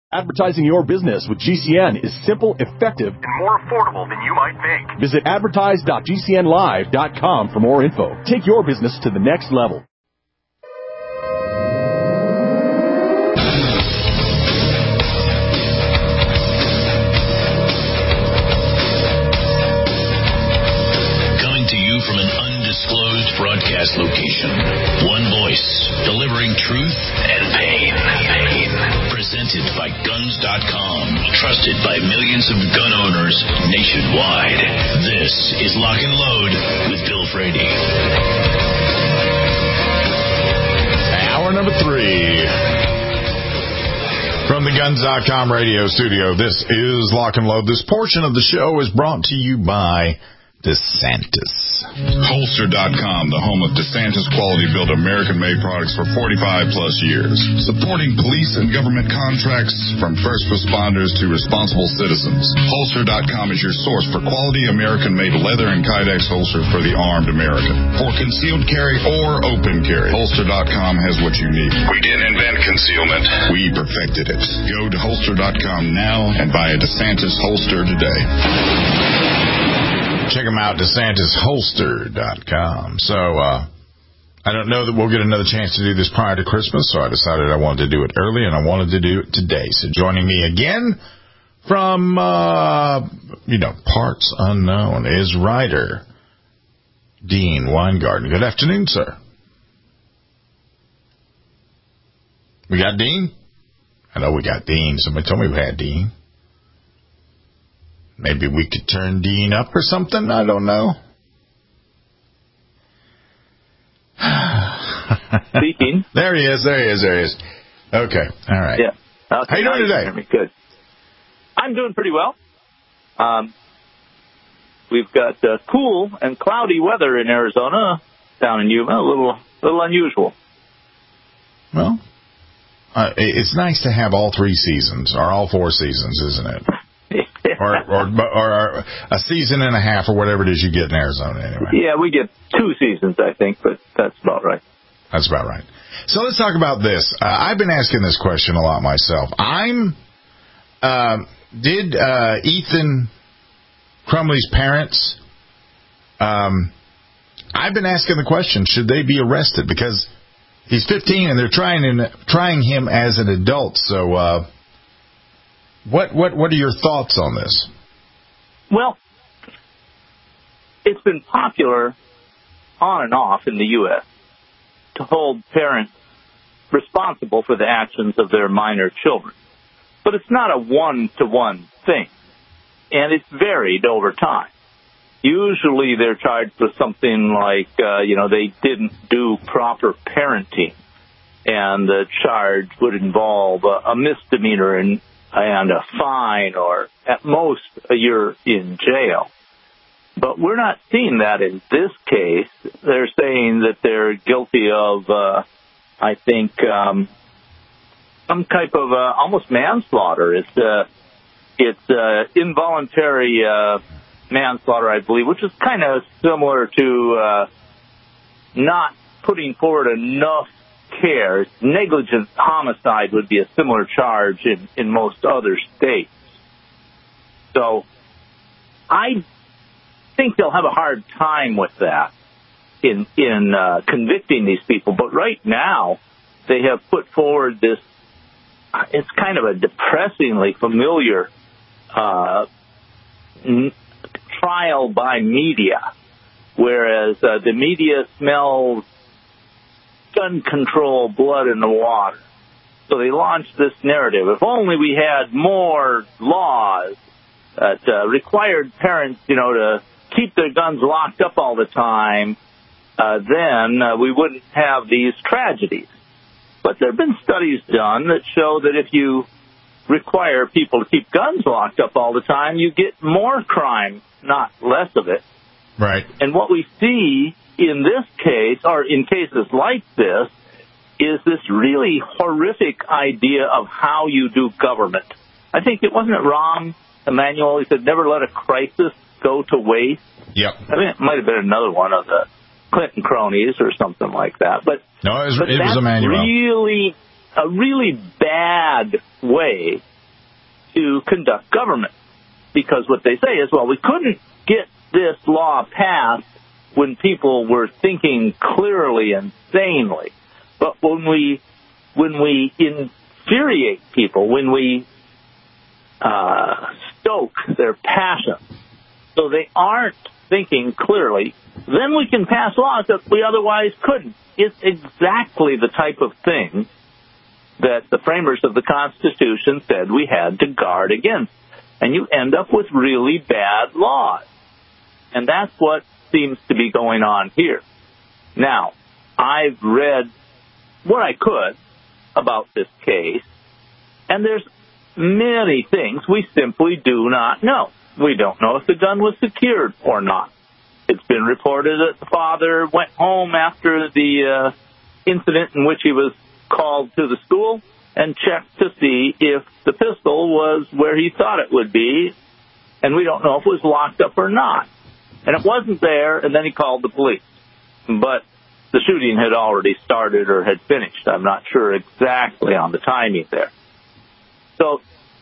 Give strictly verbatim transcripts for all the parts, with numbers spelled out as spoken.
Advertising your business with G C N is simple, effective, and more affordable than you might think. Visit advertise dot g c n live dot com for more info. Take your business to the next level. Coming to you from an undisclosed broadcast location. One voice, delivering truth and pain. Pain. Presented by guns dot com. Trusted by millions of gun owners nationwide. This is Lock and Load with Bill Frady. Hour number three. From the guns dot com radio studio, this is Lock and Load. This portion of the show is brought to you by DeSantis. Holster dot com, the home of DeSantis quality-built American-made products for forty-five plus years. Supporting police and government contracts from first responders to responsible citizens. Holster dot com is your source for quality American-made leather and Kydex holsters for the armed American. For concealed carry or open carry, Holster dot com has what you need. We didn't invent concealment. We perfected it. Go to Holster dot com now and buy a DeSantis holster today. Check them out, DeSantis Holster dot com. So, uh, I don't know that we'll get another chance to do this prior to Christmas, so I decided I wanted to do it early, and I wanted to do it today. So joining me again from, uh, you know, parts unknown is writer Dean Weingarten. Good afternoon, sir. We got Dean? I know we got Dean. Somebody told me we had Dean. Maybe we could turn Dean up or something. I don't know. Speaking. There he is. There he is. There he is. Okay. All right. Yeah. Okay, how you doing today? You Good. I'm doing pretty well. Um, we've got uh, cool and cloudy weather in Arizona, down in Yuma. A little, little unusual. Well, uh, it's nice to have all three seasons, or all four seasons, isn't it? or, or or a season and a half, or whatever it is you get in Arizona, anyway. Yeah, we get two seasons, I think, but that's about right. That's about right. So let's talk about this. Uh, I've been asking this question a lot myself. I'm, uh, did uh, Ethan Crumley's parents, um, I've been asking the question, should they be arrested? Because he's fifteen and they're trying him, trying him as an adult, so... Uh, What what what are your thoughts on this? Well, it's been popular on and off in the U S to hold parents responsible for the actions of their minor children. But it's not a one-to-one thing, and it's varied over time. Usually they're charged with something like, uh, you know, they didn't do proper parenting, and the charge would involve a, a misdemeanor and and a fine, or at most a year in jail. But we're not seeing that in this case. They're saying that they're guilty of, uh, I think, um, some type of uh, almost manslaughter. It's uh, it's uh, involuntary uh, manslaughter, I believe, which is kind of similar to uh, not putting forward enough care. Negligent homicide would be a similar charge in, in most other states. So I think they'll have a hard time with that in in uh, convicting these people. But right now, they have put forward this, it's kind of a depressingly familiar uh, n- trial by media, whereas uh, the media smells gun control, blood in the water. So they launched this narrative. If only we had more laws that uh, required parents, you know, to keep their guns locked up all the time, uh, then uh, we wouldn't have these tragedies. But there have been studies done that show that if you require people to keep guns locked up all the time, you get more crime, not less of it. Right. And what we see in this case, or in cases like this, is this really horrific idea of how you do government. I think it wasn't it wrong, Emmanuel, he said, never let a crisis go to waste. Yep. I mean, it might have been another one of the Clinton cronies or something like that. But no, it was, but it that's was Emmanuel. Really, a really bad way to conduct government. Because what they say is, well, we couldn't get this law passed when people were thinking clearly and sanely. But when we when we infuriate people, when we uh, stoke their passion so they aren't thinking clearly, then we can pass laws that we otherwise couldn't. It's exactly the type of thing that the framers of the Constitution said we had to guard against. And you end up with really bad laws. And that's what seems to be going on here. Now, I've read what I could about this case, and there's many things we simply do not know. We don't know if the gun was secured or not. It's been reported that the father went home after the uh, incident in which he was called to the school and checked to see if the pistol was where he thought it would be, and we don't know if it was locked up or not. And it wasn't there, and then he called the police. But the shooting had already started or had finished. I'm not sure exactly on the timing there. So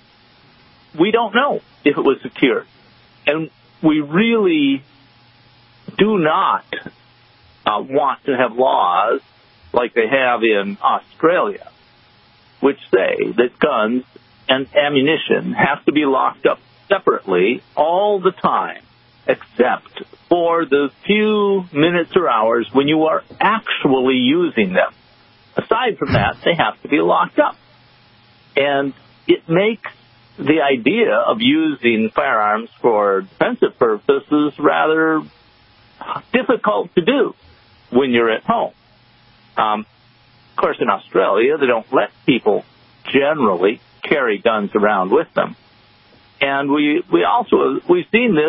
we don't know if it was secured. And we really do not uh, want to have laws like they have in Australia, which say that guns and ammunition have to be locked up separately all the time, except for the few minutes or hours when you are actually using them. Aside from that, they have to be locked up. And it makes the idea of using firearms for defensive purposes rather difficult to do when you're at home. Um, of course, in Australia, they don't let people generally carry guns around with them. And we, we also, we've seen this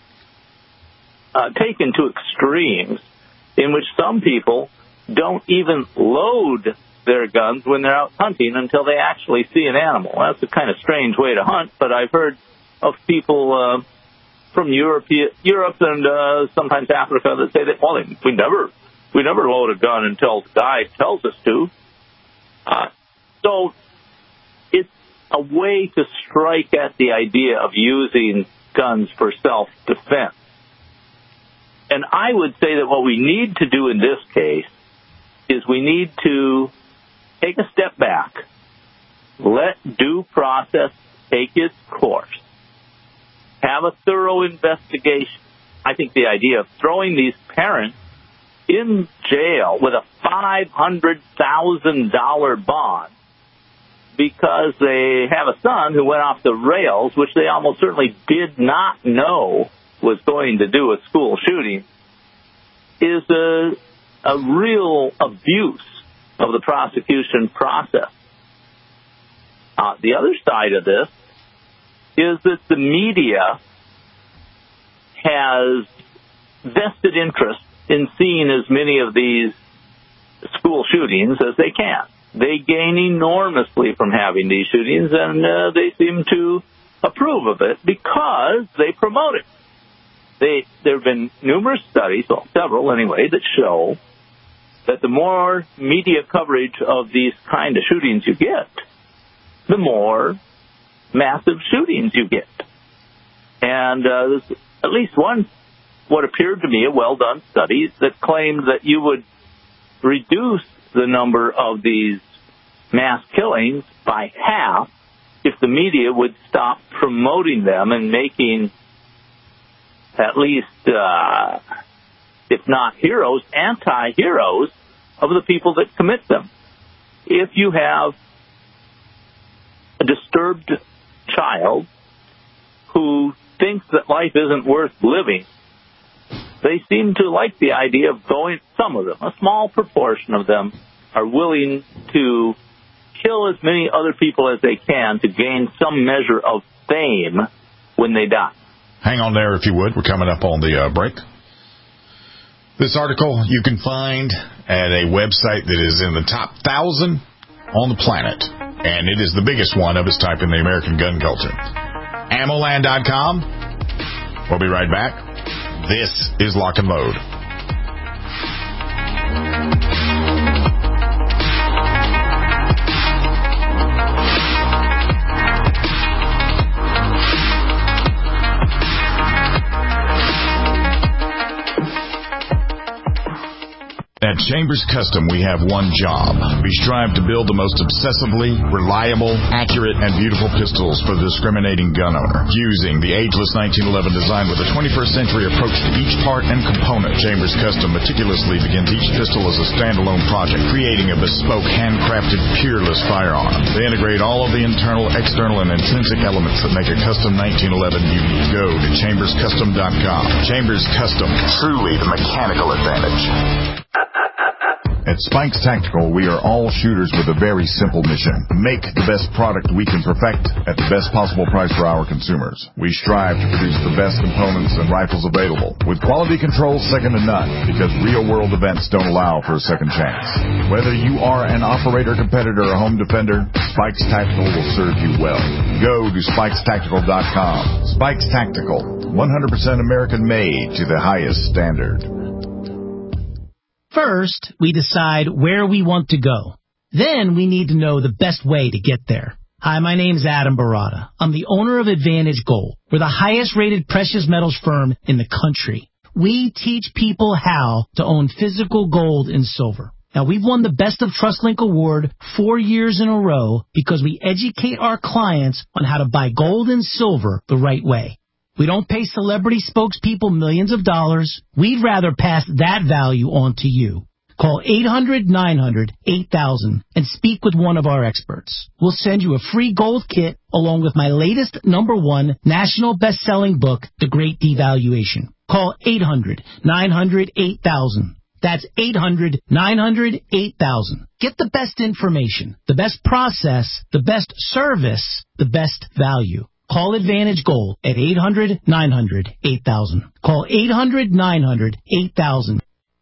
uh, taken to extremes in which some people don't even load their guns when they're out hunting until they actually see an animal. That's a kind of strange way to hunt, but I've heard of people uh, from Europe, Europe and uh, sometimes Africa that say that, well, we never, we never load a gun until the guide tells us to. Uh, so it's a way to strike at the idea of using guns for self-defense. And I would say that what we need to do in this case is we need to take a step back, let due process take its course, have a thorough investigation. I think the idea of throwing these parents in jail with a five hundred thousand dollars bond because they have a son who went off the rails, which they almost certainly did not know was going to do a school shooting, is a, a real abuse of the prosecution process. Uh, the other side of this is that the media has vested interest in seeing as many of these school shootings as they can. They gain enormously from having these shootings, and uh, they seem to approve of it because they promote it. They, there have been numerous studies, well, several anyway, that show that the more media coverage of these kind of shootings you get, the more massive shootings you get. And uh, there's at least one, what appeared to me a well-done study that claimed that you would reduce the number of these mass killings by half if the media would stop promoting them and making at least, uh, if not heroes, anti-heroes of the people that commit them. If you have a disturbed child who thinks that life isn't worth living, they seem to like the idea of going, some of them, a small proportion of them, are willing to kill as many other people as they can to gain some measure of fame when they die. Hang on there, if you would. We're coming up on the uh, break. This article you can find at a website that is in the top thousand on the planet, and it is the biggest one of its type in the American gun culture. ammo land dot com. We'll be right back. This is Lock and Load. Chambers Custom, we have one job. We strive to build the most obsessively reliable, accurate, and beautiful pistols for the discriminating gun owner. Using the ageless nineteen eleven design with a twenty-first century approach to each part and component, Chambers Custom meticulously begins each pistol as a standalone project, creating a bespoke, handcrafted, peerless firearm. They integrate all of the internal, external, and intrinsic elements that make a custom nineteen eleven unique. Go to chambers custom dot com. Chambers Custom, truly the mechanical advantage. At Spikes Tactical, we are all shooters with a very simple mission. Make the best product we can perfect at the best possible price for our consumers. We strive to produce the best components and rifles available, with quality control second to none, because real-world events don't allow for a second chance. Whether you are an operator, competitor, or home defender, Spikes Tactical will serve you well. Go to spikes tactical dot com. Spikes Tactical, one hundred percent American-made to the highest standard. First, we decide where we want to go. Then we need to know the best way to get there. Hi, my name's Adam Barada. I'm the owner of Advantage Gold. We're the highest-rated precious metals firm in the country. We teach people how to own physical gold and silver. Now, we've won the Best of TrustLink Award four years in a row because we educate our clients on how to buy gold and silver the right way. We don't pay celebrity spokespeople millions of dollars. We'd rather pass that value on to you. Call eight hundred nine hundred eight thousand and speak with one of our experts. We'll send you a free gold kit along with my latest number one national best-selling book, The Great Devaluation. Call eight hundred nine hundred eight thousand. That's eight hundred nine hundred eight thousand. Get the best information, the best process, the best service, the best value. Call Advantage Gold at eight hundred nine hundred eight thousand. Call eight hundred nine hundred eight thousand.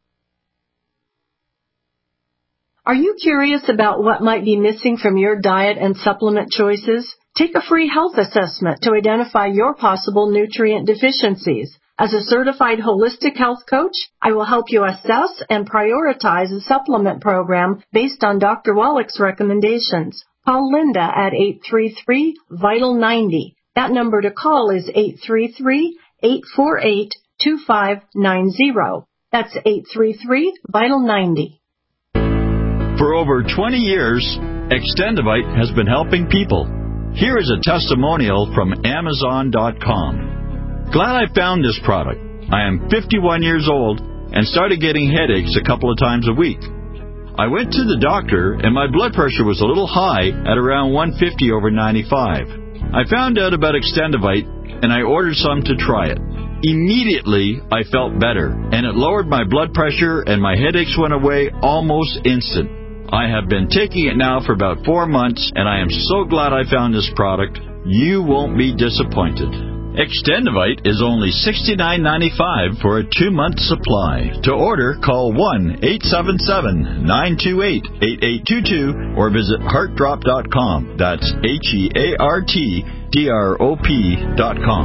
Are you curious about what might be missing from your diet and supplement choices? Take a free health assessment to identify your possible nutrient deficiencies. As a certified holistic health coach, I will help you assess and prioritize a supplement program based on Doctor Wallach's recommendations. Call Linda at eight three three, vital ninety. That number to call is eight three three, eight four eight, two five nine zero. That's eight three three, vital ninety. For over twenty years, Extendivite has been helping people. Here is a testimonial from Amazon dot com. Glad I found this product. I am fifty-one years old and started getting headaches a couple of times a week. I went to the doctor, and my blood pressure was a little high at around one fifty over ninety-five. I found out about Extendivite, and I ordered some to try it. Immediately, I felt better, and it lowered my blood pressure, and my headaches went away almost instant. I have been taking it now for about four months, and I am so glad I found this product. You won't be disappointed. Extendivite is only sixty-nine ninety-five for a two-month supply. To order, call one eight seven seven, nine two eight, eight eight two two or visit heart drop dot com. That's H E A R T D R O P dot com.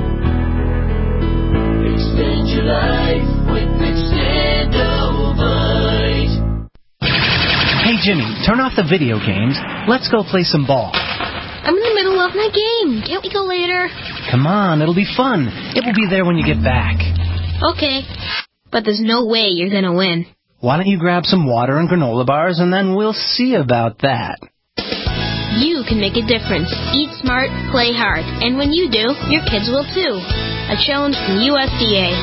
Extend your life with Extendivite. Hey, Jimmy, turn off the video games. Let's go play some ball. I'm in the middle of my game. Can't we go later? Come on, it'll be fun. It will be there when you get back. Okay, but there's no way you're gonna win. Why don't you grab some water and granola bars, and then we'll see about that. You can make a difference. Eat smart, play hard. And when you do, your kids will too. A challenge from U S D A.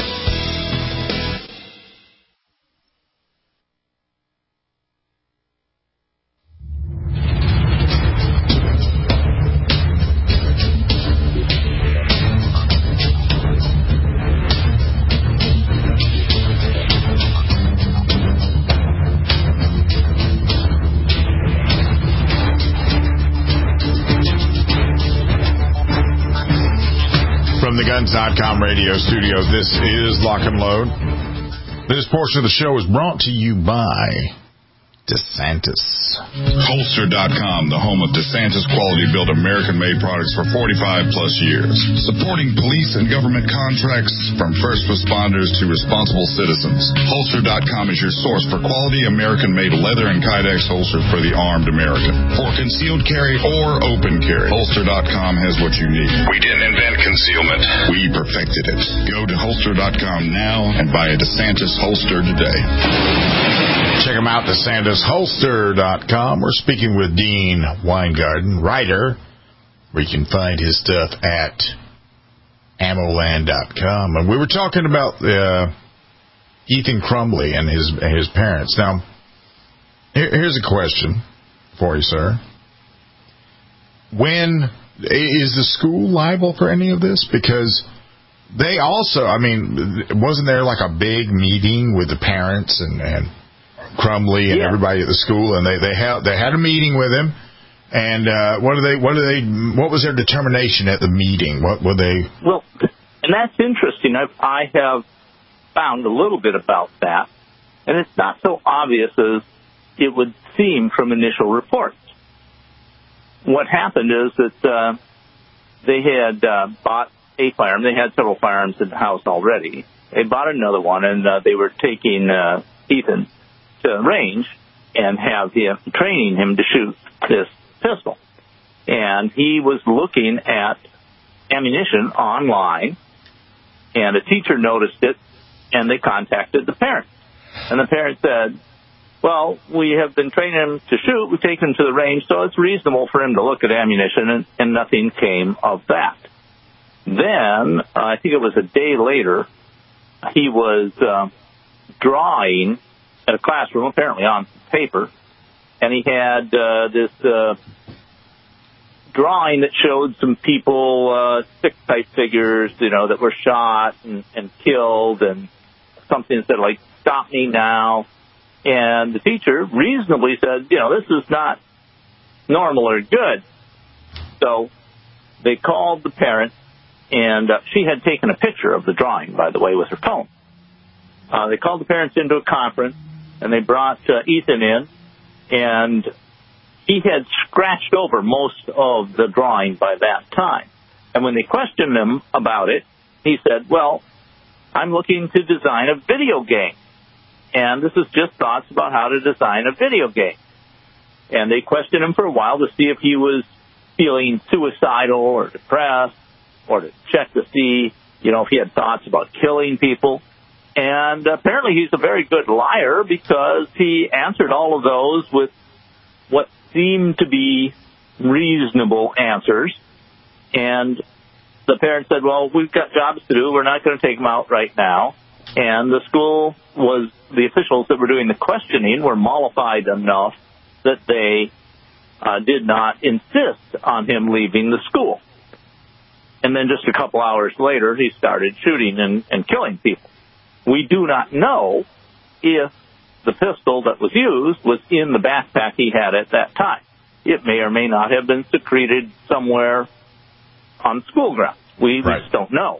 Guns dot com radio studio. This is Lock and Load. This portion of the show is brought to you by DeSantis. Holster dot com, the home of DeSantis quality-built American-made products for forty-five plus years. Supporting police and government contracts from first responders to responsible citizens. Holster dot com is your source for quality American-made leather and Kydex holsters for the armed American. For concealed carry or open carry, Holster dot com has what you need. We didn't invent concealment. We perfected it. Go to Holster dot com now and buy a DeSantis holster today. Check them out, DeSantis Holster dot com. We're speaking with Dean Weingarten, writer, where you can find his stuff at ammo land dot com. And we were talking about uh, Ethan Crumbley and his his parents. Now, here, here's a question for you, sir. When is the school liable for any of this? Because they also, I mean, wasn't there like a big meeting with the parents and, and Crumbley and yeah. everybody at the school, and they they had they had a meeting with him, and uh, what do they what do they what was their determination at the meeting? What were they? Well, and that's interesting. I've, I have found a little bit about that, and it's not so obvious as it would seem from initial reports. What happened is that uh, they had uh, bought a firearm. They had several firearms in the house already. They bought another one, and uh, they were taking uh, Ethan to range and have him training him to shoot this pistol. And he was looking at ammunition online, and a teacher noticed it, and they contacted the parents. And the parents said, well, we have been training him to shoot. We take him to the range, so it's reasonable for him to look at ammunition, and, and nothing came of that. Then, uh, I think it was a day later, he was uh, drawing at a classroom, apparently on paper, and he had uh, this uh, drawing that showed some people, uh, stick-type figures, you know, that were shot and, and killed, and something that said, like, stop me now. And the teacher reasonably said, you know, this is not normal or good. So they called the parents, and uh, she had taken a picture of the drawing, by the way, with her phone. Uh, they called the parents into a conference, and they brought uh, Ethan in, and he had scratched over most of the drawing by that time. And when they questioned him about it, he said, well, I'm looking to design a video game. And this is just thoughts about how to design a video game. And they questioned him for a while to see if he was feeling suicidal or depressed, or to check to see, you know, if he had thoughts about killing people. And apparently he's a very good liar, because he answered all of those with what seemed to be reasonable answers. And the parents said, well, we've got jobs to do. We're not going to take him out right now. And the school was, the officials that were doing the questioning were mollified enough that they uh, did not insist on him leaving the school. And then just a couple hours later, he started shooting and, and killing people. We do not know if the pistol that was used was in the backpack he had at that time. It may or may not have been secreted somewhere on school grounds. We right. just don't know.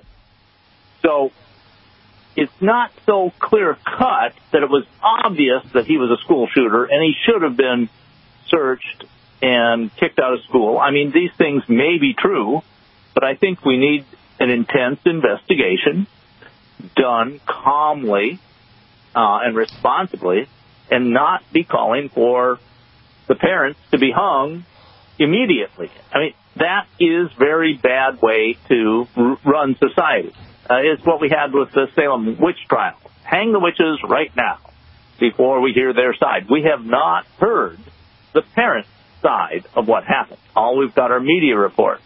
So it's not so clear-cut that it was obvious that he was a school shooter, and he should have been searched and kicked out of school. I mean, these things may be true, but I think we need an intense investigation done calmly uh, and responsibly, and not be calling for the parents to be hung immediately. I mean, that is a very bad way to r- run society. Uh, it's what we had with the Salem witch trial. Hang the witches right now before we hear their side. We have not heard the parents' side of what happened. All we've got are media reports.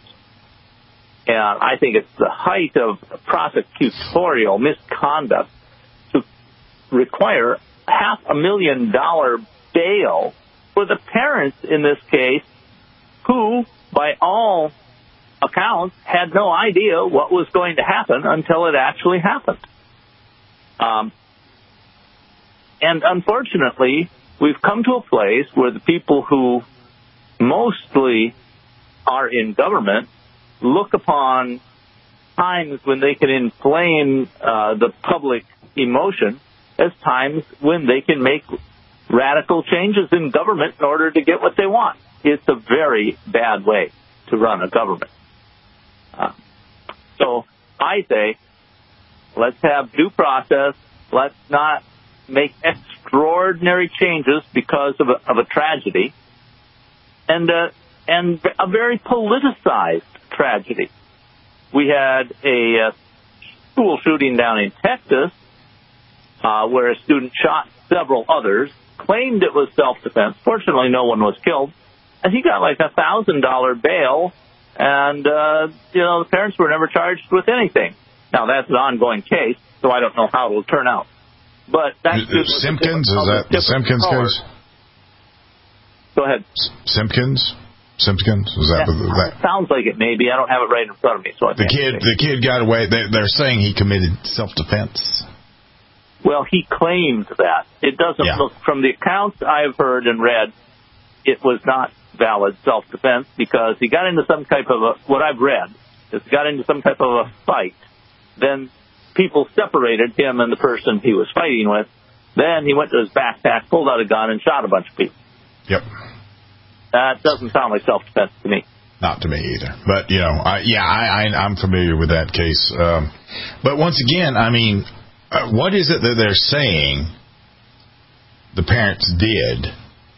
And I think it's the height of prosecutorial misconduct to require half a million dollar bail for the parents in this case, who, by all accounts, had no idea what was going to happen until it actually happened. Um, and unfortunately, we've come to a place where the people who mostly are in government look upon times when they can inflame uh, the public emotion as times when they can make radical changes in government in order to get what they want. It's a very bad way to run a government. Uh, so I say, let's have due process. Let's not make extraordinary changes because of a, of a tragedy, and uh, and a very politicized tragedy. We had a uh, school shooting down in Texas uh, where a student shot several others, claimed it was self-defense. Fortunately, no one was killed. And he got like a one thousand dollars bail, and, uh, you know, the parents were never charged with anything. Now, that's an ongoing case, so I don't know how it will turn out. But that's just Simpkins, is that the Simpkins case? Go ahead. Simpkins? Simpkins? Is that, that, that sounds like it, maybe. I don't have it right in front of me. So I the kid, the kid got away. They, they're saying he committed self-defense. Well, he claimed that. It doesn't yeah. look, from the accounts I've heard and read, it was not valid self-defense because he got into some type of a, what I've read, is he got into some type of a fight. Then people separated him and the person he was fighting with. Then he went to his backpack, pulled out a gun, and shot a bunch of people. Yep. That doesn't sound like self-defense to me. Not to me either. But, you know, I, yeah, I, I, I'm familiar with that case. Um, but once again, I mean, uh, what is it that they're saying the parents did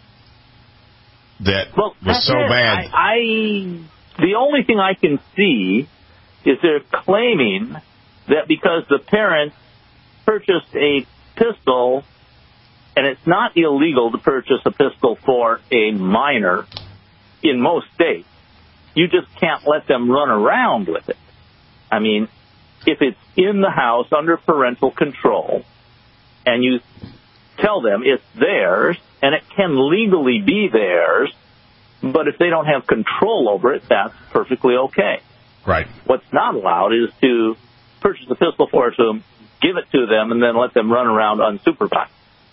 that well, was so it. bad? I, I the only thing I can see is they're claiming that because the parents purchased a pistol, and it's not illegal to purchase a pistol for a minor in most states, you just can't let them run around with it. I mean, if it's in the house under parental control, and you tell them it's theirs, and it can legally be theirs, but if they don't have control over it, that's perfectly okay. Right. What's not allowed is to purchase a pistol for them, give it to them, and then let them run around unsupervised.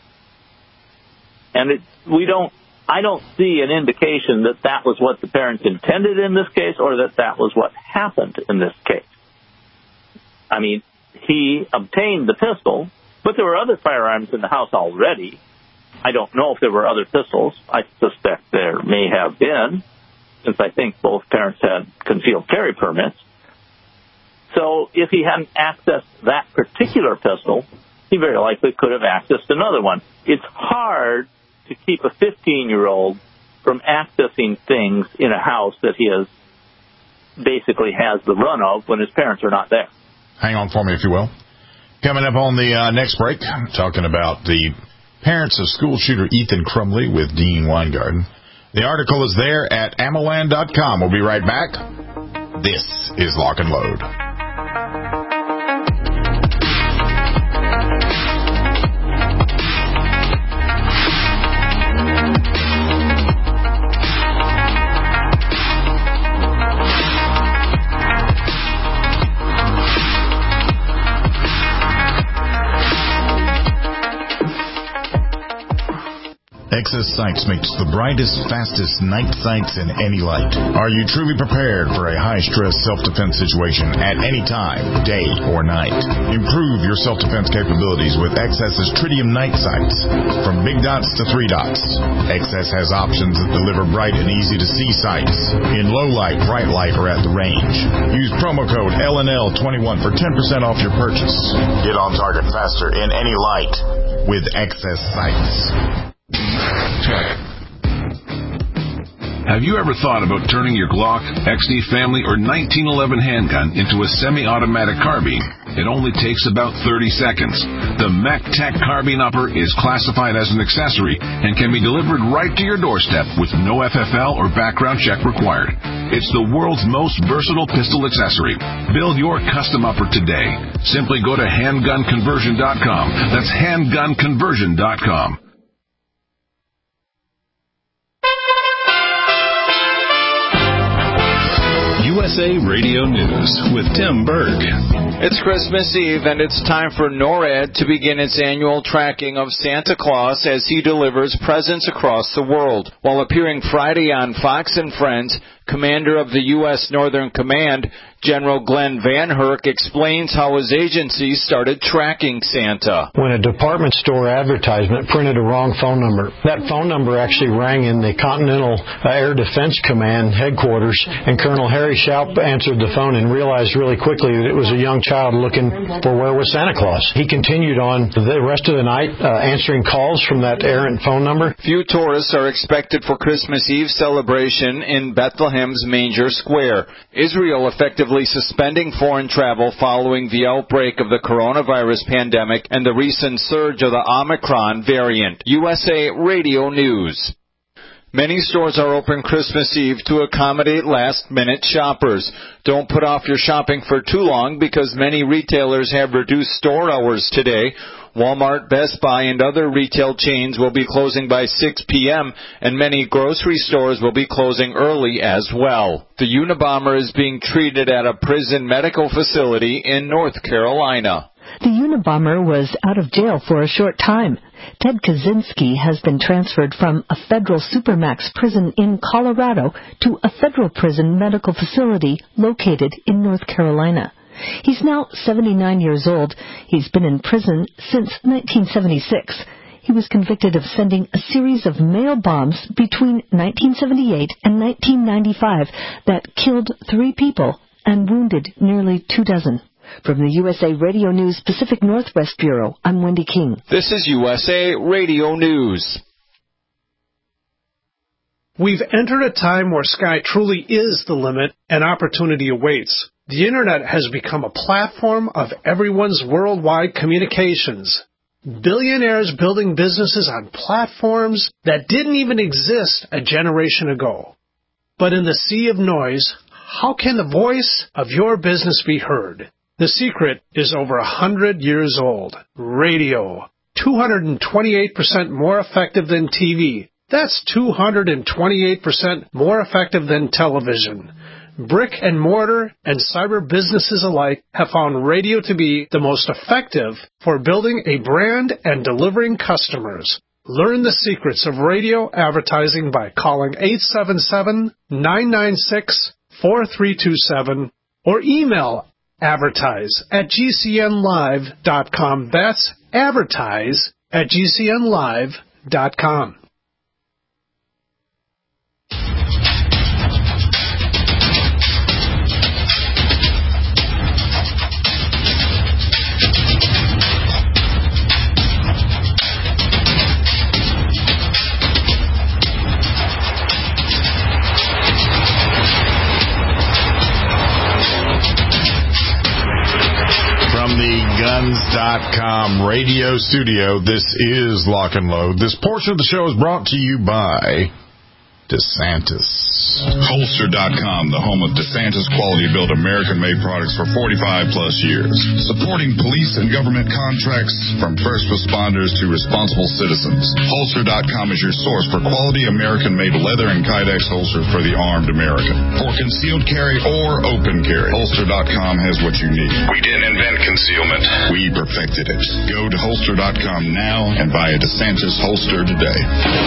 And it, we don't, I don't see an indication that that was what the parents intended in this case or that that was what happened in this case. I mean, he obtained the pistol, but there were other firearms in the house already. I don't know if there were other pistols. I suspect there may have been, since I think both parents had concealed carry permits. So if he hadn't accessed that particular pistol, he very likely could have accessed another one. It's hard to keep a fifteen-year-old from accessing things in a house that he has basically has the run of when his parents are not there. Hang on for me, if you will. Coming up on the uh, next break, I'm talking about the parents of school shooter Ethan Crumbley with Dean Weingarten. The article is there at ammoland dot com. We'll be right back. This is Lock and Load. Excess Sights makes the brightest, fastest night sights in any light. Are you truly prepared for a high-stress self-defense situation at any time, day or night? Improve your self-defense capabilities with Excess's Tritium night sights. From big dots to three dots, Excess has options that deliver bright and easy-to-see sights in low light, bright light, or at the range. Use promo code L N L twenty-one for ten percent off your purchase. Get on target faster in any light with Excess Sights. Have you ever thought about turning your Glock, X D Family, or nineteen eleven handgun into a semi-automatic carbine? It only takes about thirty seconds. The MacTac Carbine Upper is classified as an accessory and can be delivered right to your doorstep with no F F L or background check required. It's the world's most versatile pistol accessory. Build your custom upper today. Simply go to handgun conversion dot com. That's handgun conversion dot com. U S A Radio News with Tim Berg. It's Christmas Eve, and it's time for NORAD to begin its annual tracking of Santa Claus as he delivers presents across the world. While appearing Friday on Fox and Friends, Commander of the U S Northern Command, General Glenn Van Herk, explains how his agency started tracking Santa. When a department store advertisement printed a wrong phone number, that phone number actually rang in the Continental Air Defense Command headquarters, and Colonel Harry Shoup answered the phone and realized really quickly that it was a young child looking for where was Santa Claus. He continued on the rest of the night uh, answering calls from that errant phone number. Few tourists are expected for Christmas Eve celebration in Bethlehem, Bethlehem's Manger Square. Israel effectively suspending foreign travel following the outbreak of the coronavirus pandemic and the recent surge of the Omicron variant. U S A Radio News. Many stores are open Christmas Eve to accommodate last-minute shoppers. Don't put off your shopping for too long because many retailers have reduced store hours today. Walmart, Best Buy, and other retail chains will be closing by six p.m., and many grocery stores will be closing early as well. The Unabomber is being treated at a prison medical facility in North Carolina. The Unabomber was out of jail for a short time. Ted Kaczynski has been transferred from a federal supermax prison in Colorado to a federal prison medical facility located in North Carolina. He's now seventy-nine years old. He's been in prison since nineteen seventy-six. He was convicted of sending a series of mail bombs between nineteen seventy-eight and nineteen ninety-five that killed three people and wounded nearly two dozen. From the U S A Radio News Pacific Northwest Bureau, I'm Wendy King. This is U S A Radio News. We've entered a time where sky truly is the limit and opportunity awaits. The Internet has become a platform of everyone's worldwide communications. Billionaires building businesses on platforms that didn't even exist a generation ago. But in the sea of noise, how can the voice of your business be heard? The secret is over a hundred years old. Radio. two hundred twenty-eight percent more effective than T V. That's two hundred twenty-eight percent more effective than television. Brick and mortar and cyber businesses alike have found radio to be the most effective for building a brand and delivering customers. Learn the secrets of radio advertising by calling eight seven seven, nine nine six, four three two seven or email advertise at g c n live dot com. That's advertise at g c n live dot com. Guns dot com radio studio. This is Lock and Load. This portion of the show is brought to you by DeSantis. Holster dot com, the home of DeSantis quality-built American-made products for forty-five plus years. Supporting police and government contracts from first responders to responsible citizens. Holster dot com is your source for quality American-made leather and Kydex holsters for the armed American. For concealed carry or open carry, Holster dot com has what you need. We didn't invent concealment. We perfected it. Go to Holster dot com now and buy a DeSantis holster today.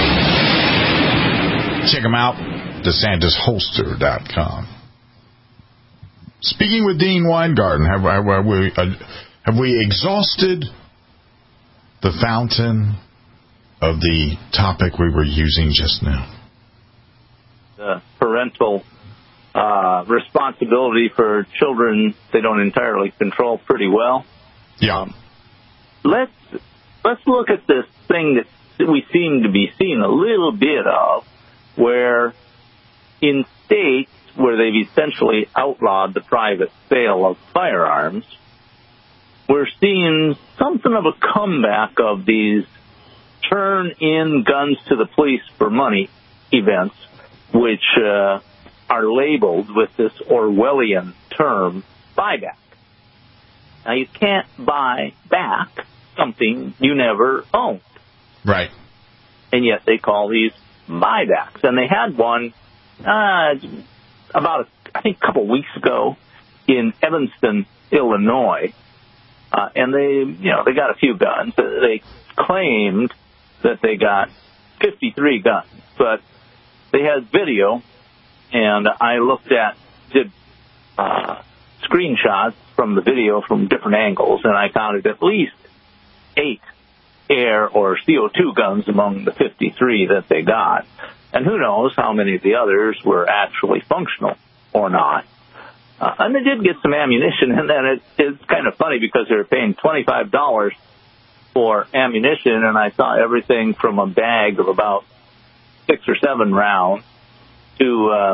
Check them out, DeSantis Holster dot com. Speaking with Dean Weingarten, have, have, have, we, uh, have we exhausted the fountain of the topic we were using just now? The parental uh, responsibility for children they don't entirely control pretty well. Yeah. Um, let's let's look at this thing that we seem to be seeing a little bit of, where in states where they've essentially outlawed the private sale of firearms, we're seeing something of a comeback of these turn in guns to the police for money events, which uh, are labeled with this Orwellian term, buyback. Now, you can't buy back something you never owned. Right. And yet they call these buybacks. And they had one uh, about, a, I think, a couple weeks ago in Evanston, Illinois. Uh, and they, you know, they got a few guns. They claimed that they got fifty-three guns, but they had video, and I looked at, did uh, screenshots from the video from different angles, and I counted at least eight air or C O two guns among the fifty-three that they got. And who knows how many of the others were actually functional or not. Uh, and they did get some ammunition, and then it, it's kind of funny because they were paying twenty-five dollars for ammunition, and I saw everything from a bag of about six or seven rounds to uh,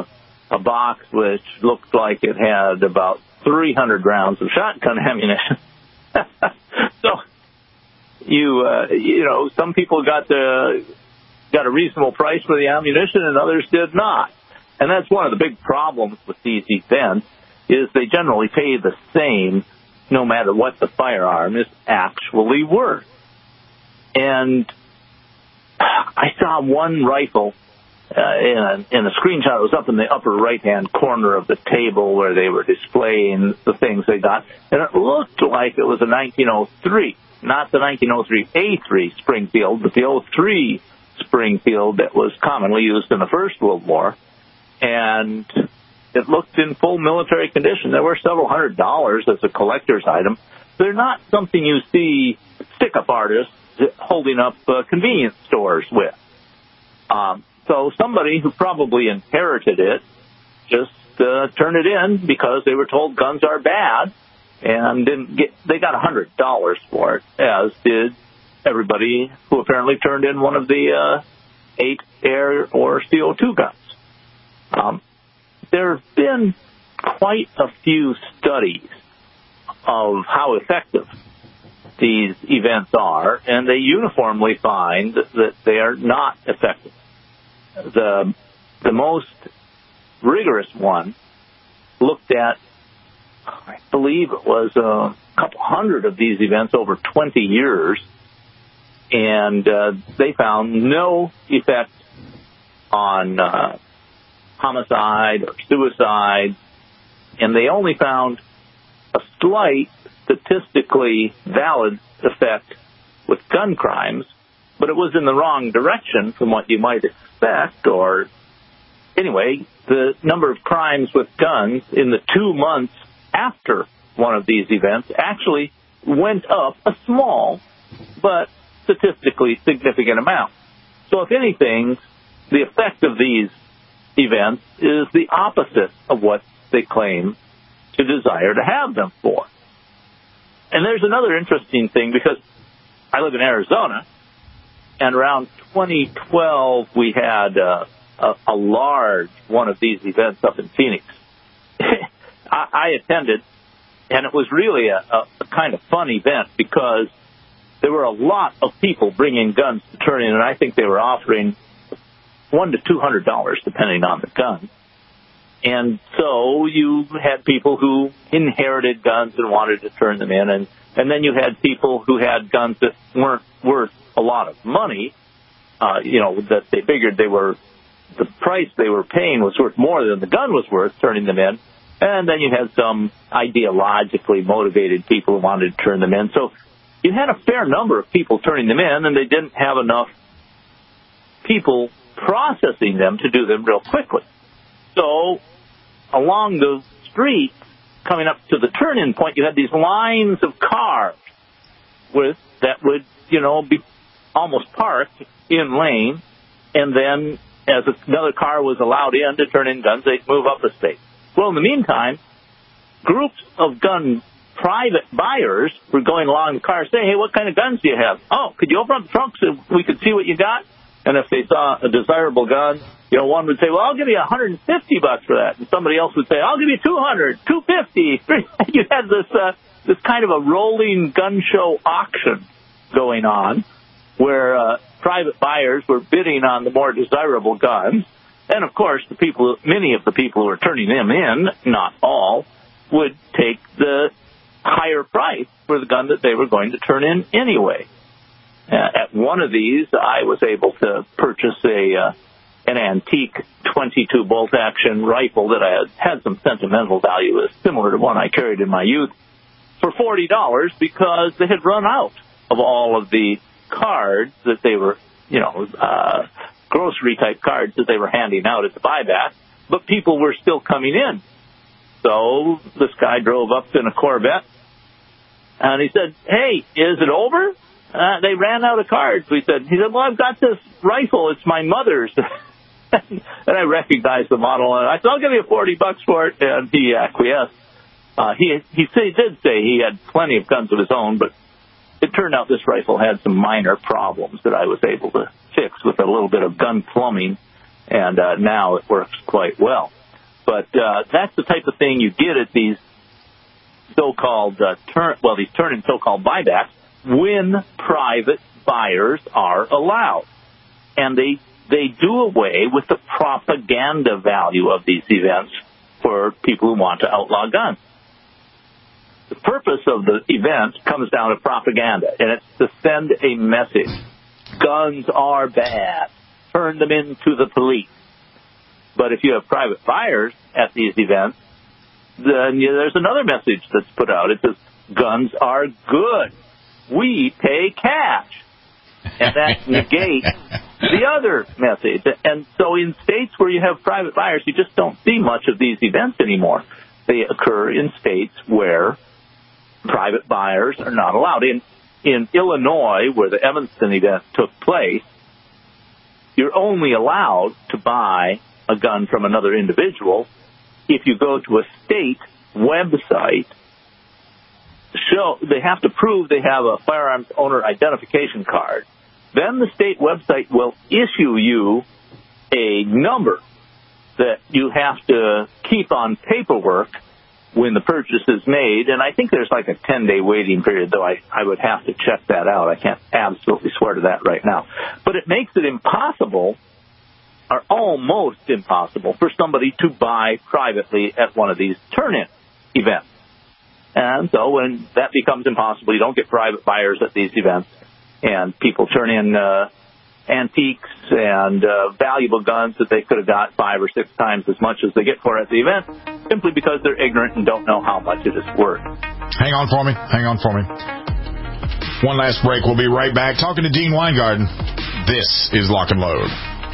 a box which looked like it had about three hundred rounds of shotgun ammunition. So, you uh, you know, some people got the got a reasonable price for the ammunition, and others did not. And that's one of the big problems with these events, is they generally pay the same no matter what the firearm is actually worth. And I saw one rifle uh, in, a, in a screenshot. It was up in the upper right-hand corner of the table where they were displaying the things they got, and it looked like it was a nineteen oh three, not the nineteen oh three A three Springfield, but the oh three Springfield that was commonly used in the First World War. And it looked in full military condition. There were several hundred dollars as a collector's item. They're not something you see stick-up artists holding up uh, convenience stores with. Um, so somebody who probably inherited it just uh, turned it in because they were told guns are bad, and didn't get. They got a hundred dollars for it, as did everybody who apparently turned in one of the uh, eight air or C O two guns. Um, there have been quite a few studies of how effective these events are, and they uniformly find that they are not effective. The the most rigorous one looked at, I believe it was a couple hundred of these events over twenty years, and uh, they found no effect on uh, homicide or suicide, and they only found a slight statistically valid effect with gun crimes, but it was in the wrong direction from what you might expect. Or anyway, the number of crimes with guns in the two months after one of these events actually went up a small but statistically significant amount. So if anything, the effect of these events is the opposite of what they claim to desire to have them for. And there's another interesting thing, because I live in Arizona, and around twenty twelve we had uh, a, a large one of these events up in Phoenix. I, I attended, and it was really a, a, a kind of fun event, because there were a lot of people bringing guns to turn in, and I think they were offering one to two hundred dollars depending on the gun. And so you had people who inherited guns and wanted to turn them in, and, and then you had people who had guns that weren't worth a lot of money, uh, you know, that they figured they were, the price they were paying was worth more than the gun was worth, turning them in. And then you had some ideologically motivated people who wanted to turn them in. So you had a fair number of people turning them in, and they didn't have enough people processing them to do them real quickly. So along the street, coming up to the turn-in point, you had these lines of cars with that would, you know, be almost parked in lane, and then as another car was allowed in to turn in guns, they'd move up a space. Well, in the meantime, groups of gun private buyers were going along the car saying, hey, what kind of guns do you have? Oh, could you open up the trunk so we could see what you got? And if they saw a desirable gun, you know, one would say, well, I'll give you one hundred fifty bucks for that. And somebody else would say, I'll give you two hundred, two fifty. You had this, uh, this kind of a rolling gun show auction going on where, uh, private buyers were bidding on the more desirable guns. And of course, the people, many of the people who were turning them in, not all, would take the higher price for the gun that they were going to turn in anyway. Uh, at one of these, I was able to purchase a uh, an antique twenty-two bolt action rifle that I had, had some sentimental value, is similar to one I carried in my youth, for forty dollars, because they had run out of all of the cards that they were, you know, uh, grocery type cards that they were handing out at the buyback, but people were still coming in. So this guy drove up in a Corvette, and he said, hey, is it over? Uh, they ran out of cards. We said, he said, well, I've got this rifle. It's my mother's. And I recognized the model, and I said, I'll give you forty bucks for it. And he acquiesced. Uh, he he say, did say he had plenty of guns of his own, but it turned out this rifle had some minor problems that I was able to fix with a little bit of gun plumbing, and uh, now it works quite well. But uh, that's the type of thing you get at these so-called uh, turn, well, these turn-in so-called buybacks when private buyers are allowed, and they they do away with the propaganda value of these events for people who want to outlaw guns. The purpose of the event comes down to propaganda, and it's to send a message. Guns are bad. Turn them into the police. But if you have private buyers at these events, then you, there's another message that's put out. It says, guns are good. We pay cash. And that negates the other message. And so in states where you have private buyers, you just don't see much of these events anymore. They occur in states where private buyers are not allowed. In, in Illinois, where the Evanston event took place, you're only allowed to buy a gun from another individual if you go to a state website. Show they have to prove they have a firearms owner identification card. Then the state website will issue you a number that you have to keep on paperwork when the purchase is made. And I think there's like a ten-day waiting period, though I, I would have to check that out. I can't absolutely swear to that right now. But it makes it impossible, or almost impossible, for somebody to buy privately at one of these turn-in events. And so when that becomes impossible, you don't get private buyers at these events, and people turn in uh, antiques and uh, valuable guns that they could have got five or six times as much as they get for at the event, simply because they're ignorant and don't know how much it is worth. Hang on for me. Hang on for me. One last break. We'll be right back talking to Dean Weingarten. This is Lock and Load.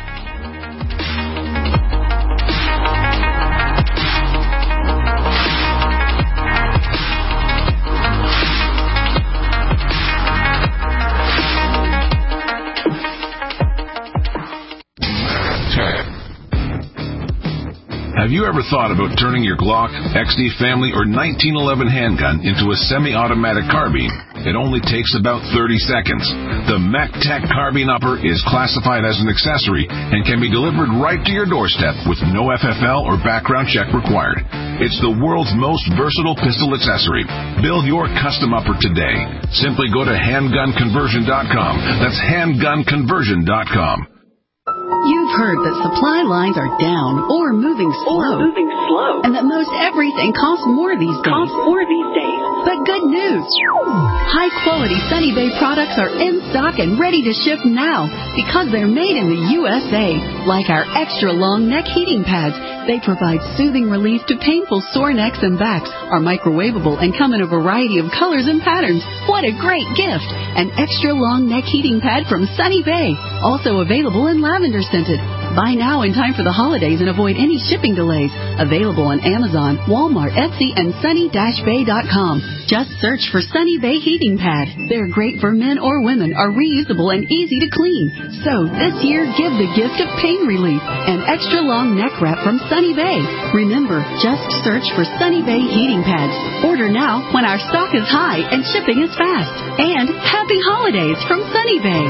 Have you ever thought about turning your Glock, X D Family, or nineteen eleven handgun into a semi-automatic carbine? It only takes about thirty seconds. The MacTac Carbine Upper is classified as an accessory and can be delivered right to your doorstep with no F F L or background check required. It's the world's most versatile pistol accessory. Build your custom upper today. Simply go to handgun conversion dot com. That's handgun conversion dot com. You've heard that supply lines are down or moving slow, or moving slow, and that most everything costs more these days. Costs more these days. But good news! High-quality Sunny Bay products are in stock and ready to ship now because they're made in the U S A. Like our extra-long neck heating pads, they provide soothing relief to painful sore necks and backs, are microwavable and come in a variety of colors and patterns. What a great gift! An extra-long neck heating pad from Sunny Bay, also available in lavender scented. Buy now in time for the holidays and avoid any shipping delays. Available on Amazon, Walmart, Etsy, and sunny dash bay dot com. Just search for Sunny Bay Heating Pad. They're great for men or women, are reusable and easy to clean. So this year, give the gift of pain relief. An extra long neck wrap from Sunny Bay. Remember, just search for Sunny Bay Heating Pads. Order now when our stock is high and shipping is fast. And happy holidays from Sunny Bay.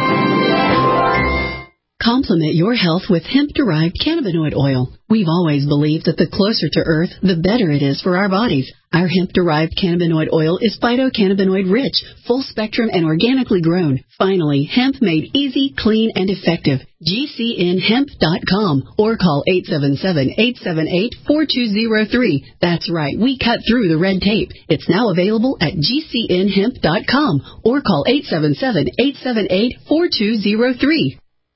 Complement your health with hemp-derived cannabinoid oil. We've always believed that the closer to Earth, the better it is for our bodies. Our hemp-derived cannabinoid oil is phytocannabinoid-rich, full-spectrum, and organically grown. Finally, hemp made easy, clean, and effective. G C N hemp dot com or call eight seven seven, eight seven eight, four two zero three. That's right, we cut through the red tape. It's now available at G C N hemp dot com or call eight seven seven, eight seven eight, four two zero three.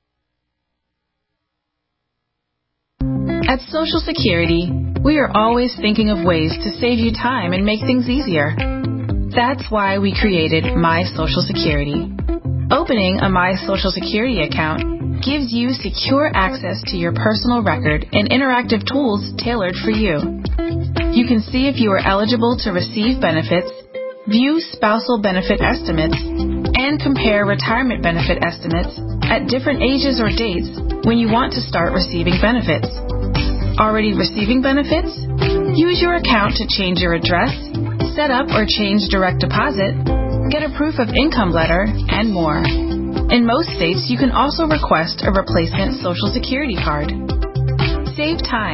At Social Security, we are always thinking of ways to save you time and make things easier. That's why we created My Social Security. Opening a My Social Security account gives you secure access to your personal record and interactive tools tailored for you. You can see if you are eligible to receive benefits, view spousal benefit estimates, and compare retirement benefit estimates at different ages or dates when you want to start receiving benefits. Already receiving benefits? Use your account to change your address, set up or change direct deposit, get a proof of income letter, and more. In most states, you can also request a replacement Social Security card. Save time.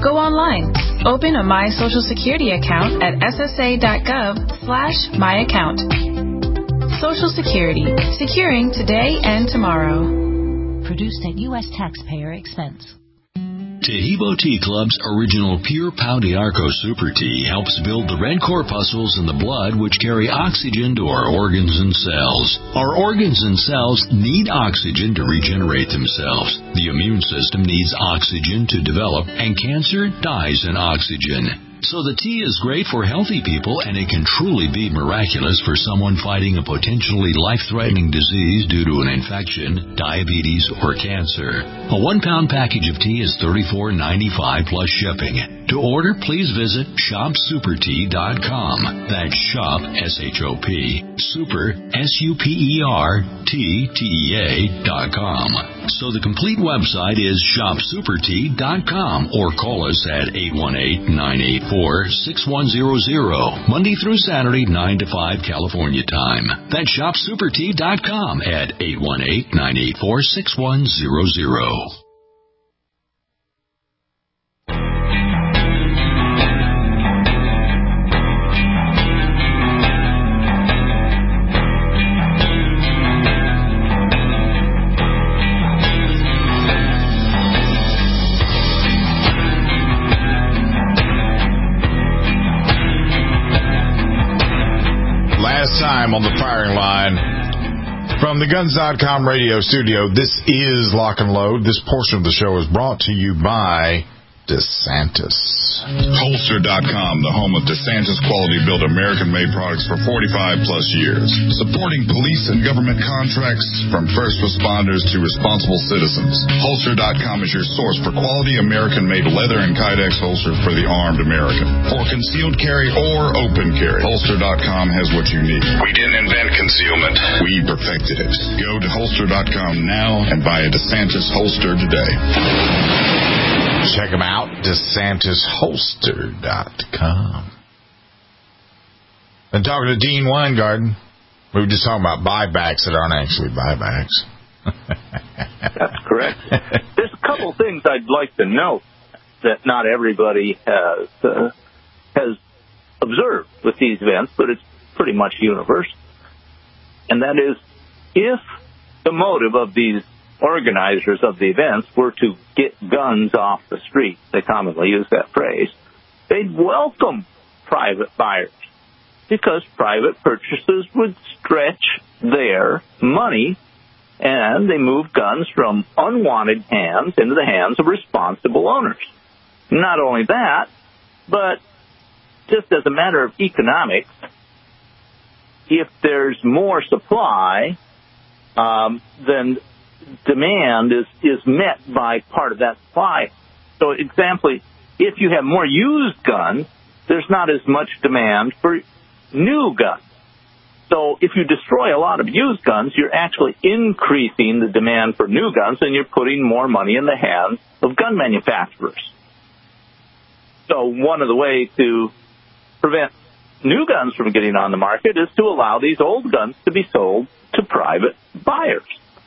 Go online. Open a My Social Security account at ssa.gov slash my account. Social Security, securing today and tomorrow. Produced at U S taxpayer expense. Tahibo Tea Club's original Pure Pau d'Arco Super Tea helps build the red corpuscles in the blood which carry oxygen to our organs and cells. Our organs and cells need oxygen to regenerate themselves. The immune system needs oxygen to develop, and cancer dies in oxygen. So the tea is great for healthy people, and it can truly be miraculous for someone fighting a potentially life-threatening disease due to an infection, diabetes, or cancer. A one-pound package of tea is thirty-four ninety-five plus shipping. To order, please visit shop super tea dot com. That's shop, S H O P, super, S U P E R, T, T E A dot com. So the complete website is shop super tea dot com, or call us at eight one eight, nine eight four, six one zero zero, Monday through Saturday, nine to five California time. That's shop super tea dot com at eight one eight, nine eight four, six one zero zero. Time on the firing line from the Guns dot com radio studio. This is Lock and Load. This portion of the show is brought to you by DeSantis. Holster dot com, the home of DeSantis quality built American-made products for forty-five plus years. Supporting police and government contracts from first responders to responsible citizens. Holster dot com is your source for quality American-made leather and Kydex holsters for the armed American. For concealed carry or open carry, Holster dot com has what you need. We didn't invent concealment. We perfected it. Go to Holster dot com now and buy a DeSantis holster today. Check them out, DeSantis Holster dot com. And talking to Dean Weingarten, we were just talking about buybacks that aren't actually buybacks. That's correct. There's a couple things I'd like to note that not everybody has uh, has observed with these events, but it's pretty much universal. And that is, if the motive of these organizers of the events were to get guns off the street, they commonly use that phrase, they'd welcome private buyers, because private purchasers would stretch their money and they move guns from unwanted hands into the hands of responsible owners. Not only that, but just as a matter of economics, if there's more supply, um, then demand is, is met by part of that supply. So, example, if you have more used guns, there's not as much demand for new guns. So if you destroy a lot of used guns, you're actually increasing the demand for new guns, and you're putting more money in the hands of gun manufacturers. So one of the ways to prevent new guns from getting on the market is to allow these old guns to be sold to private buyers.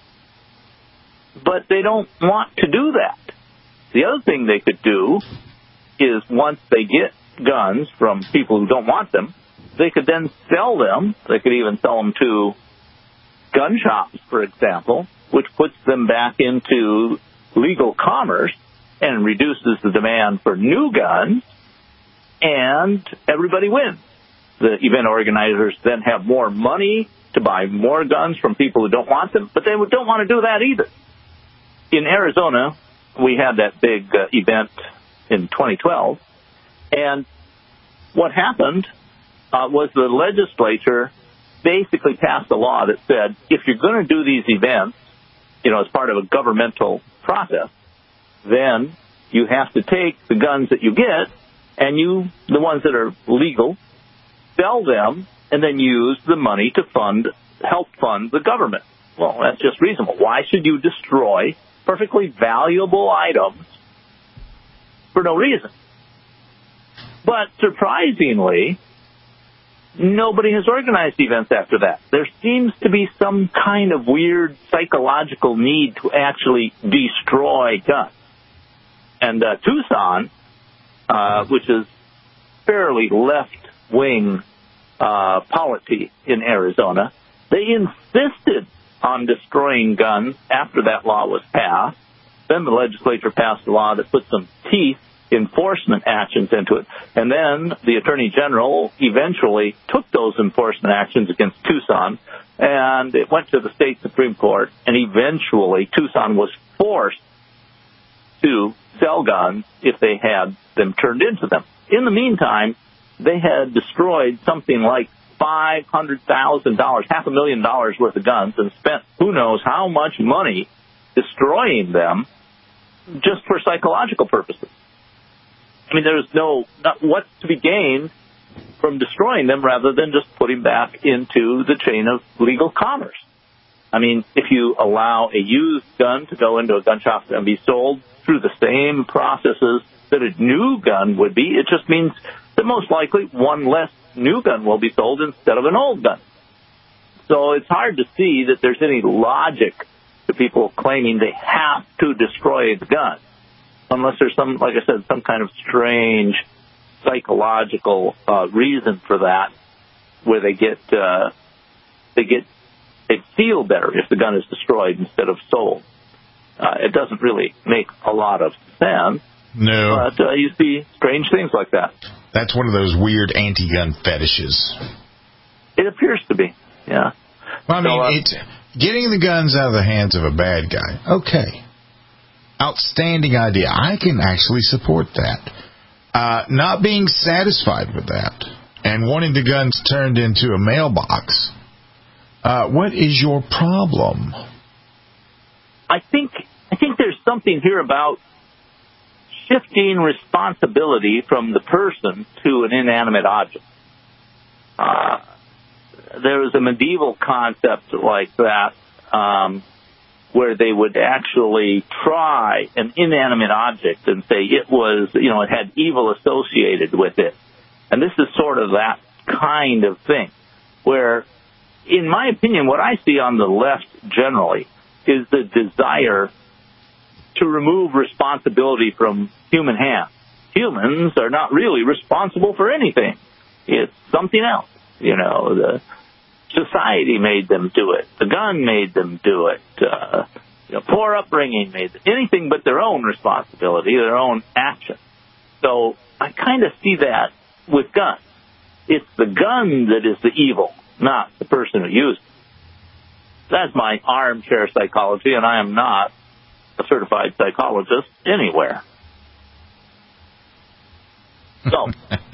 But they don't want to do that. The other thing they could do is, once they get guns from people who don't want them, they could then sell them. They could even sell them to gun shops, for example, which puts them back into legal commerce and reduces the demand for new guns, and everybody wins. The event organizers then have more money to buy more guns from people who don't want them, but they don't want to do that either. In Arizona, we had that big uh, event in twenty twelve, and what happened uh, was the legislature basically passed a law that said, if you're going to do these events, you know, as part of a governmental process, then you have to take the guns that you get, and you, the ones that are legal, sell them, and then use the money to fund, help fund the government. Well, that's just reasonable. Why should you destroy perfectly valuable items for no reason? But surprisingly, nobody has organized events after that. There seems to be some kind of weird psychological need to actually destroy guns. And uh, Tucson uh, which is fairly left-wing uh, polity in Arizona. They insisted on destroying guns after that law was passed. Then the legislature passed a law that put some teeth, enforcement actions into it. And then the Attorney General eventually took those enforcement actions against Tucson, and it went to the state Supreme Court, and eventually Tucson was forced to sell guns if they had them turned into them. In the meantime, they had destroyed something like five hundred thousand dollars, half a million dollars worth of guns, and spent who knows how much money destroying them just for psychological purposes. I mean, there's no, not what's to be gained from destroying them rather than just putting back into the chain of legal commerce. I mean, if you allow a used gun to go into a gun shop and be sold through the same processes that a new gun would be, it just means that most likely one less new gun will be sold instead of an old gun. So it's hard to see that there's any logic to people claiming they have to destroy the gun, unless there's some, like I said, some kind of strange psychological uh, reason for that, where they get uh, they get they feel better if the gun is destroyed instead of sold. Uh, it doesn't really make a lot of sense. No, but uh, you see strange things like that. That's one of those weird anti-gun fetishes. It appears to be, yeah. Well, I mean, so, uh, it's getting the guns out of the hands of a bad guy. Okay. Outstanding idea. I can actually support that. Uh, not being satisfied with that and wanting the guns turned into a mailbox. Uh, what is your problem? I think I think there's something here about shifting responsibility from the person to an inanimate object. Uh, there was a medieval concept like that, um, where they would actually try an inanimate object and say it was, you know, it had evil associated with it. And this is sort of that kind of thing, where, in my opinion, what I see on the left generally is the desire to remove responsibility from human hands. Humans are not really responsible for anything. It's something else. You know, the society made them do it. The gun made them do it. Uh, you know, poor upbringing made them, anything but their own responsibility, their own action. So I kind of see that with guns. It's the gun that is the evil, not the person who used it. That's my armchair psychology, and I am not a certified psychologist anywhere. So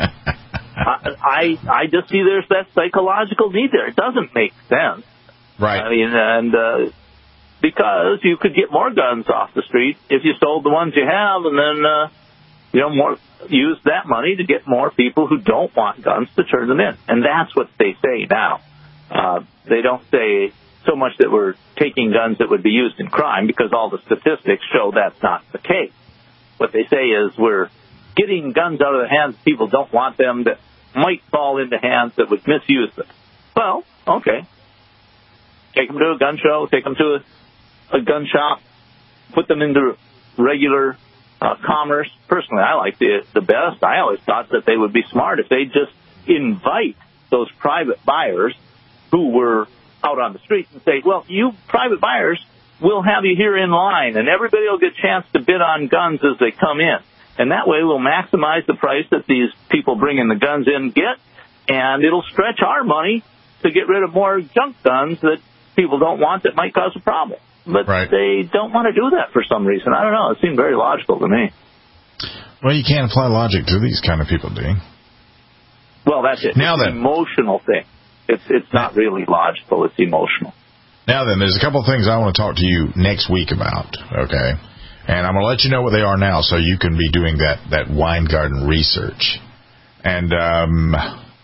I, I I just see there's that psychological need there. It doesn't make sense. Right. I mean, and uh, because you could get more guns off the street if you sold the ones you have, and then uh, you know more use that money to get more people who don't want guns to turn them in. And that's what they say now. Uh, they don't say so much that we're taking guns that would be used in crime, because all the statistics show that's not the case. What they say is we're getting guns out of the hands of people who don't want them, that might fall into hands that would misuse them. Well, okay. Take them to a gun show, take them to a, a gun shop, put them into regular uh, commerce. Personally, I like the, the best. I always thought that they would be smart if they just invite those private buyers who were out on the street and say, well, you private buyers, we'll have you here in line, and everybody will get a chance to bid on guns as they come in. And that way we'll maximize the price that these people bringing the guns in get, and it'll stretch our money to get rid of more junk guns that people don't want that might cause a problem. But right. They don't want to do that for some reason. I don't know. It seemed very logical to me. Well, you can't apply logic to these kind of people, do you? Well, that's it. Now it's then. an emotional thing. It's it's not really logical. It's emotional. Now then, there's a couple of things I want to talk to you next week about, okay? And I'm going to let you know what they are now so you can be doing that, that Weingarten research. And um,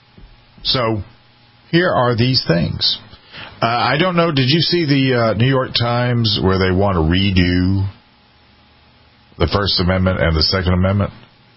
so here are these things. Uh, I don't know, did you see the uh, New York Times where they want to redo the First Amendment and the Second Amendment?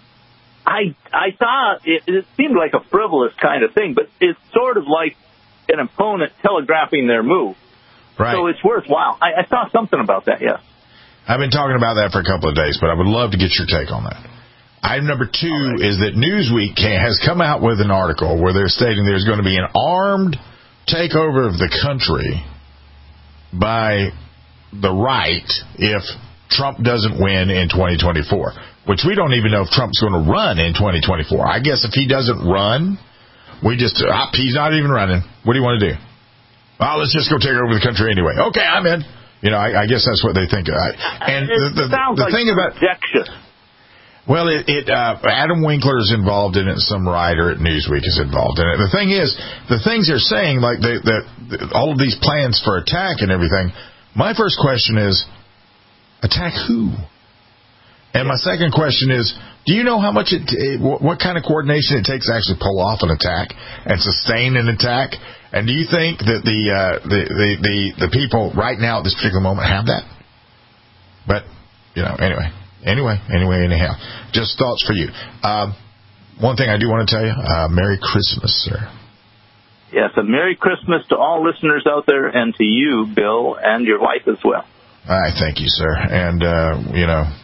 I I thought it, it seemed like a frivolous kind of thing, but it's sort of like an opponent telegraphing their move. Right. So it's worthwhile. I, I saw something about that, yes. I've been talking about that for a couple of days, but I would love to get your take on that. Item number two right. is that Newsweek has come out with an article where they're stating there's going to be an armed takeover of the country by the right if Trump doesn't win in twenty twenty-four, which we don't even know if Trump's going to run in twenty twenty-four. I guess if he doesn't run, we just, uh, he's not even running. What do you want to do? Well, let's just go take over the country anyway. Okay, I'm in. You know, I, I guess that's what they think. And it the, the, sounds the like thing about projection. Well, it, it uh, Adam Winkler is involved in it. Some writer at Newsweek is involved in it. The thing is, the things they're saying, like they, that all of these plans for attack and everything. My first question is, attack who? And my second question is, do you know how much it, it what kind of coordination it takes to actually pull off an attack and sustain an attack? And do you think that the uh, the, the the the people right now at this particular moment have that? But you know, anyway. Anyway, anyway, anyhow, just thoughts for you. Um, one thing I do want to tell you, uh, Merry Christmas, sir. Yes, a Merry Christmas to all listeners out there and to you, Bill, and your wife as well. All right, thank you, sir. And, uh, you know,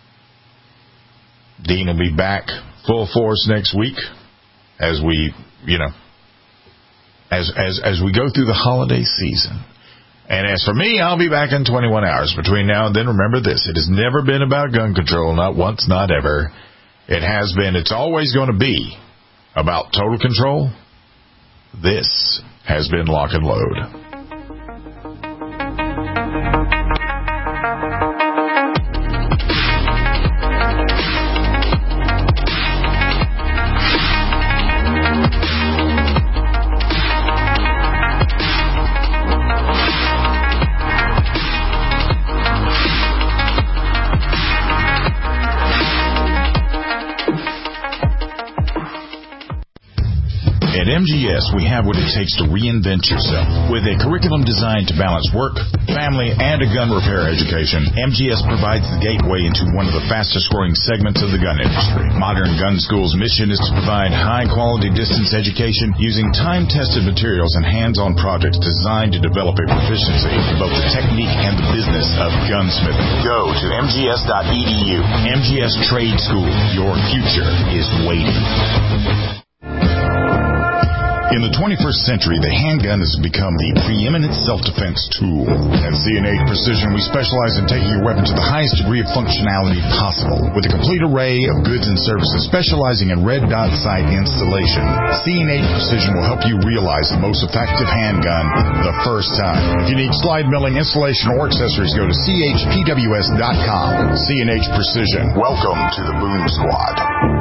Dean will be back full force next week as we, you know, as as as we go through the holiday season. And as for me, I'll be back in twenty-one hours. Between now and then, remember this. It has never been about gun control, not once, not ever. It has been, it's always going to be about total control. This has been Lock and Load. At M G S, we have what it takes to reinvent yourself. With a curriculum designed to balance work, family, and a gun repair education, M G S provides the gateway into one of the fastest-growing segments of the gun industry. Modern Gun School's mission is to provide high-quality distance education using time-tested materials and hands-on projects designed to develop a proficiency in both the technique and the business of gunsmithing. Go to M G S dot E D U. M G S Trade School. Your future is waiting. In the twenty-first century, the handgun has become the preeminent self-defense tool. At C and H Precision, we specialize in taking your weapon to the highest degree of functionality possible. With a complete array of goods and services specializing in red dot sight installation, C and H Precision will help you realize the most effective handgun the first time. If you need slide milling, installation, or accessories, go to C H P W S dot com. C and H Precision. Welcome to the Boom Squad.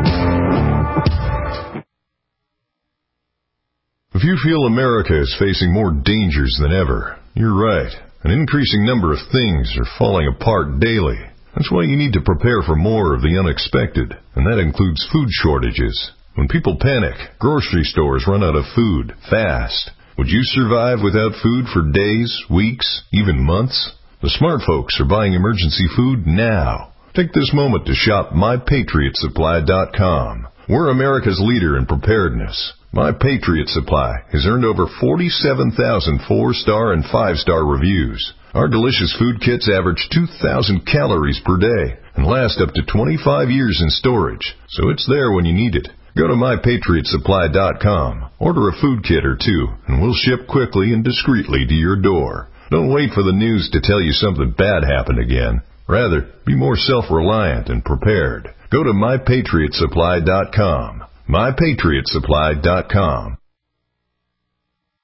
If you feel America is facing more dangers than ever, you're right. An increasing number of things are falling apart daily. That's why you need to prepare for more of the unexpected, and that includes food shortages. When people panic, grocery stores run out of food fast. Would you survive without food for days, weeks, even months? The smart folks are buying emergency food now. Take this moment to shop my patriot supply dot com. We're America's leader in preparedness. My Patriot Supply has earned over forty-seven thousand four-star and five-star reviews. Our delicious food kits average two thousand calories per day and last up to twenty-five years in storage, so it's there when you need it. Go to my patriot supply dot com, order a food kit or two, and we'll ship quickly and discreetly to your door. Don't wait for the news to tell you something bad happened again. Rather, be more self-reliant and prepared. Go to my patriot supply dot com. my patriot supply dot com.